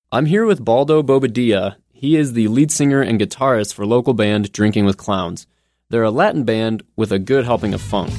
I'm here with Baldo Bobadilla. He is the lead singer and guitarist for local band Drinking with Clowns. They're a Latin band with a good helping of funk.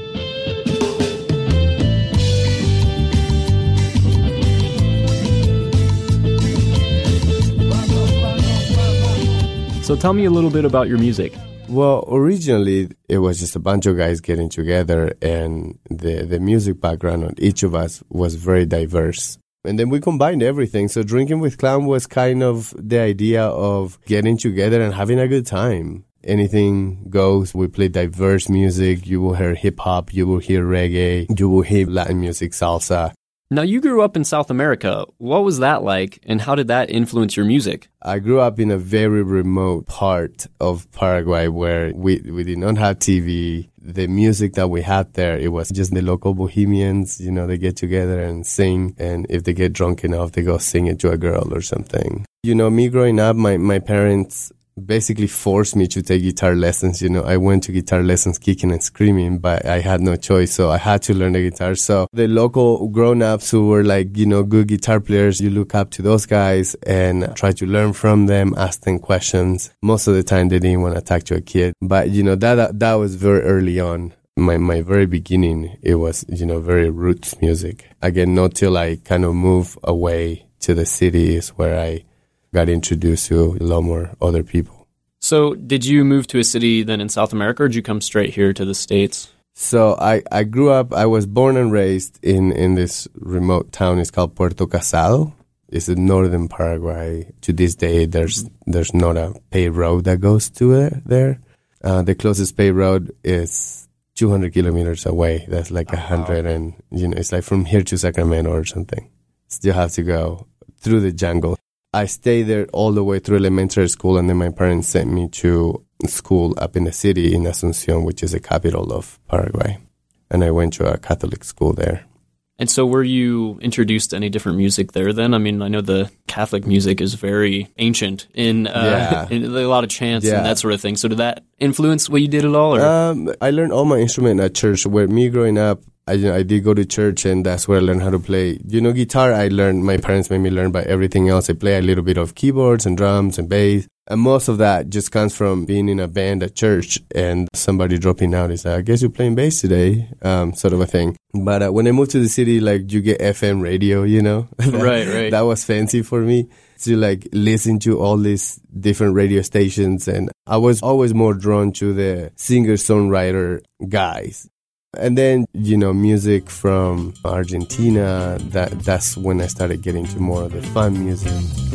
So tell me a little bit about your music. Well, originally, it was just a bunch of guys getting together, and the music background on each of us was very diverse. And then we combined everything. So Drinking with Clown was kind of the idea of getting together and having a good time. Anything goes. We play diverse music. You will hear hip-hop. You will hear reggae. You will hear Latin music, salsa. Now, you grew up in South America. What was that like, and how did that influence your music? I grew up in a very remote part of Paraguay where we did not have TV. The music that we had there, it was just the local bohemians. You know, they get together and sing, and if they get drunk enough, they go sing it to a girl or something. You know, me growing up, my parents basically forced me to take guitar lessons. You know, I went to guitar lessons kicking and screaming, but I had no choice, so I had to learn the guitar. So the local grown-ups who were like, you know, good guitar players, you look up to those guys and try to learn from them, ask them questions. Most of the time they didn't want to talk to a kid, but you know, that was very early on. My very beginning, it was, you know, very roots music. Again, not till I kind of moved away to the cities where I got introduced to a lot more other people. So did you move to a city then in South America, or did you come straight here to the States? So I grew up, I was born and raised in this remote town. It's called Puerto Casado. It's in northern Paraguay. To this day, there's not a paved road that goes to it there. The closest paved road is 200 kilometers away. That's like 100, and you know, it's like from here to Sacramento or something. Still have to go through the jungle. I stayed there all the way through elementary school, and then my parents sent me to school up in the city in Asunción, which is the capital of Paraguay. And I went to a Catholic school there. And so were you introduced to any different music there then? I mean, I know the Catholic music is very ancient in a lot of chants and that sort of thing. So did that influence what you did at all? Or? I learned all my instruments at church. Where me growing up, I did go to church, and that's where I learned how to play. You know, guitar I learned, my parents made me learn, but everything else, I play a little bit of keyboards and drums and bass. And most of that just comes from being in a band at church and somebody dropping out. Is like, I guess you're playing bass today, sort of a thing. But when I moved to the city, like, you get FM radio, you know? Right. That was fancy for me to, like, listen to all these different radio stations. And I was always more drawn to the singer-songwriter guys. And then, you know, music from Argentina, that's when I started getting to more of the fun music.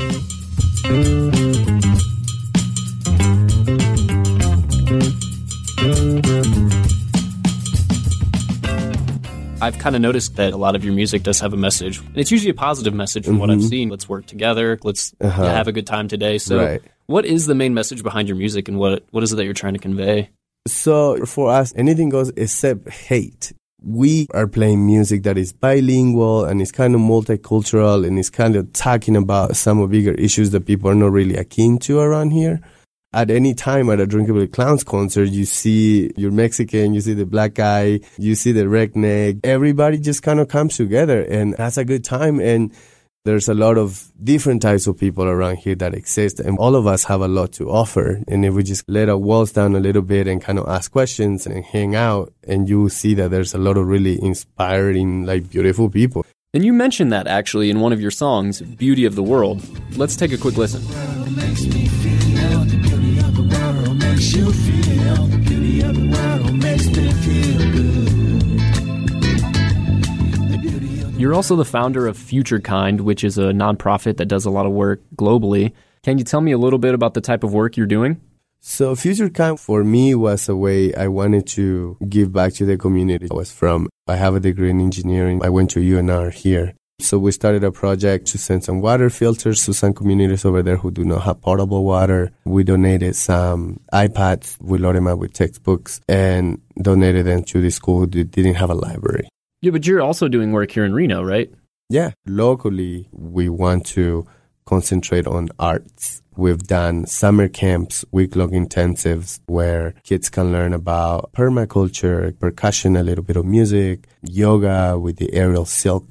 I've kind of noticed that a lot of your music does have a message. And it's usually a positive message from what I've seen. Let's work together. Let's have a good time today. So what is the main message behind your music, and what is it that you're trying to convey? So for us, anything goes except hate. We are playing music that is bilingual and it's kind of multicultural, and it's kind of talking about some of bigger issues that people are not really akin to around here. At any time at a Drinking with Clowns concert, you see you're Mexican, you see the black guy, you see the redneck. Everybody just kind of comes together, and that's a good time. And there's a lot of different types of people around here that exist, and all of us have a lot to offer. And if we just let our walls down a little bit and kind of ask questions and hang out, and you will see that there's a lot of really inspiring, like, beautiful people. And you mentioned that actually in one of your songs, Beauty of the World. Let's take a quick listen. You're also the founder of Future Kind, which is a nonprofit that does a lot of work globally. Can you tell me a little bit about the type of work you're doing? So Future Kind for me was a way I wanted to give back to the community I was from. I have a degree in engineering. I went to UNR here. So we started a project to send some water filters to some communities over there who do not have potable water. We donated some iPads. We loaded them up with textbooks and donated them to the school who didn't have a library. Yeah, but you're also doing work here in Reno, right? Yeah. Locally, we want to concentrate on arts. We've done summer camps, week-long intensives where kids can learn about permaculture, percussion, a little bit of music, yoga with the aerial silks.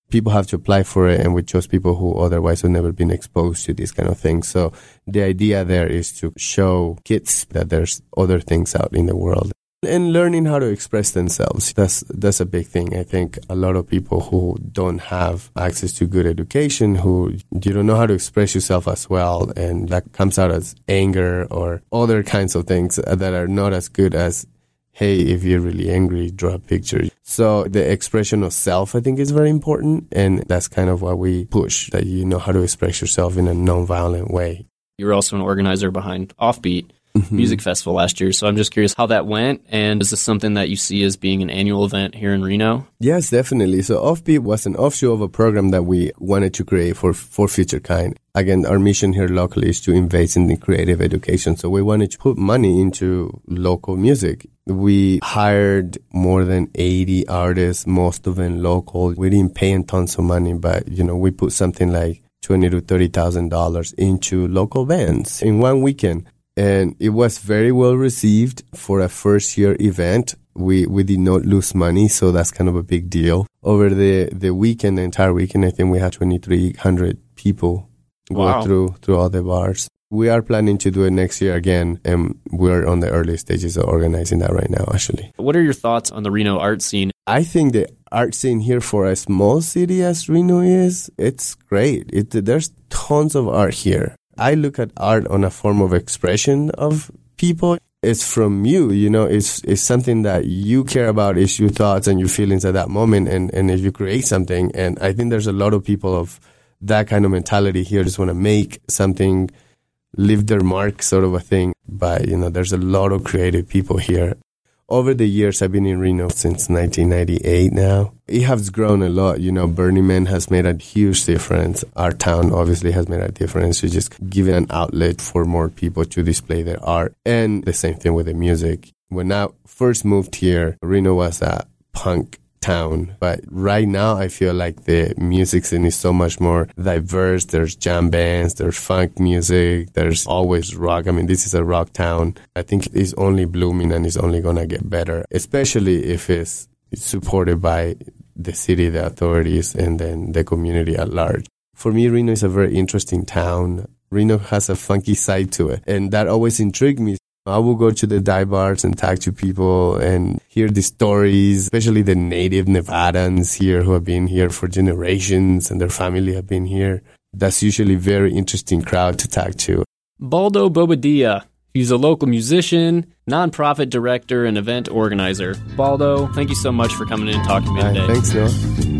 people have to apply for it, and we chose people who otherwise have never been exposed to this kind of thing. So the idea there is to show kids that there's other things out in the world. And learning how to express themselves. That's a big thing. I think a lot of people who don't have access to good education, who you don't know how to express yourself as well, and that comes out as anger or other kinds of things that are not as good as, hey, if you're really angry, draw a picture. So the expression of self, I think, is very important, and that's kind of what we push, that you know how to express yourself in a nonviolent way. You're also an organizer behind Offbeat Music Festival last year. So I'm just curious how that went, and is this something that you see as being an annual event here in Reno? Yes, definitely. So Offbeat was an offshoot of a program that we wanted to create for Future Kind. Again, our mission here locally is to invest in the creative education. So we wanted to put money into local music. We hired more than 80 artists, most of them local. We didn't pay them tons of money, but we put something like $20,000 to $30,000 into local bands in one weekend. And it was very well received for a first-year event. We did not lose money, so that's kind of a big deal. Over the weekend, the entire weekend, I think we had 2,300 people go through all the bars. We are planning to do it next year again, and we're on the early stages of organizing that right now, actually. What are your thoughts on the Reno art scene? I think the art scene here for a small city as Reno is, it's great. There's tons of art here. I look at art on a form of expression of people. It's from you, it's something that you care about, it's your thoughts and your feelings at that moment. And if you create something, and I think there's a lot of people of that kind of mentality here, just want to make something, leave their mark sort of a thing. But, there's a lot of creative people here. Over the years, I've been in Reno since 1998 now. It has grown a lot. Burning Man has made a huge difference. Our town obviously has made a difference. To just give it an outlet for more people to display their art. And the same thing with the music. When I first moved here, Reno was a punk town. But right now, I feel like the music scene is so much more diverse. There's jam bands, there's funk music, there's always rock. I mean, this is a rock town. I think it's only blooming and it's only going to get better, especially if it's supported by the city, the authorities, and then the community at large. For me, Reno is a very interesting town. Reno has a funky side to it, and that always intrigued me. I will go to the dive bars and talk to people and hear the stories, especially the native Nevadans here who have been here for generations and their family have been here. That's usually a very interesting crowd to talk to. Baldo Bobadilla. He's a local musician, nonprofit director, and event organizer. Baldo, thank you so much for coming in and talking to me today. Thanks, Noah.